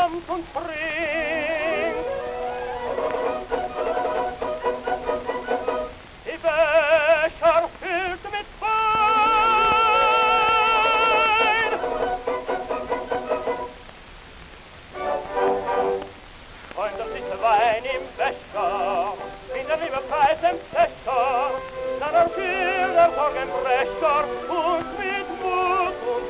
tanzt und springt. Die Becher füllt mit Wein. Schäumt sich Wein im Becher, in der Liebe Preis im Fächer, dann erfüllt der Morgenbrecher uns mit Mut und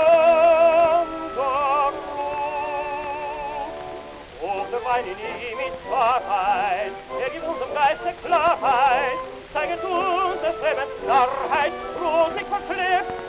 Wunderlust. Oh, der Wein in ihm ist Wahrheit, gibt unserem Geiste Klarheit, zeigt uns des Lebens Klarheit, Rosig verklebt